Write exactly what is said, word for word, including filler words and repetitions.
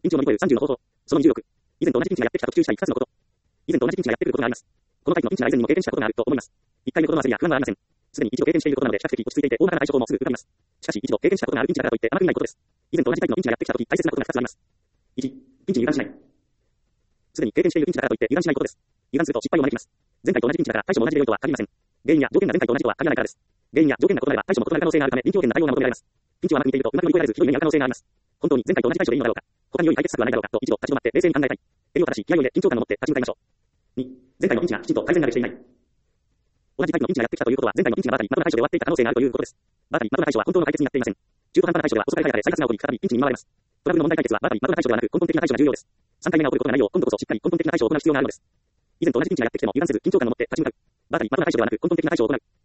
ピンチを乗り越えるさんじゅうの方法。そのにじゅうろく。以前と同じピンチがやってきた特注したいふたつのこと。以前と同じピンチがやってくることがあります。このタイプのピンチが以前にも経験したことがあると思います。いっかいめほどの焦りや不安はありません。すでに一度経験していることなので比較的落ち着いていて、大まかな対処法もすぐ浮かびます。しかし、一度経験したことがあるピンチだからといって甘く見ないことです。以前と同じタイプのピンチがやってきたとき、大切なことがふたつあります。いち、ピンチに油断しない。すでに経験しているピンチだからといって油断しないことです。油断すると失敗を招きます。前回と同じピンチだから対処も同じで良いとは限りません。原因や条件が前回と同じとは限らないからです。原因や条件が異なれば対処も異なる可能性があるため、臨機応変な対応が求められます。ピンチを甘く見ているとうまく乗り越えられずひどい目に遭う可能性があります。本当に前回と同じ対処でいいのだろうか。他に良い解決策はないだろうかと一度立ち止まって冷静に考えたい。襟を正し、気合を入れ、緊張感を持って立ち向かいましょう。に、前回のピンチがきちんと改善慣れしていない。同じタイプのピンチがやってきたということは前回のピンチがまさにまとめ対処で終わっていた可能性があるということです。まさにまとめ対処は本当の解決になっていません。中途半端な対処では遅かれ早かれ再発が起こり再びピンチに見舞われます。トラブルの問題解決はまさにまとめ対処ではなく根本的な対処が重要です。さんかいめが起こることがないよう今度こそしっかり根本的な対処を行う必要があるのです。以前と同じピンチがやってきても油断せず緊張感を持って立ち向かう。まさにまとめ対処ではなく根本的な対処を行う。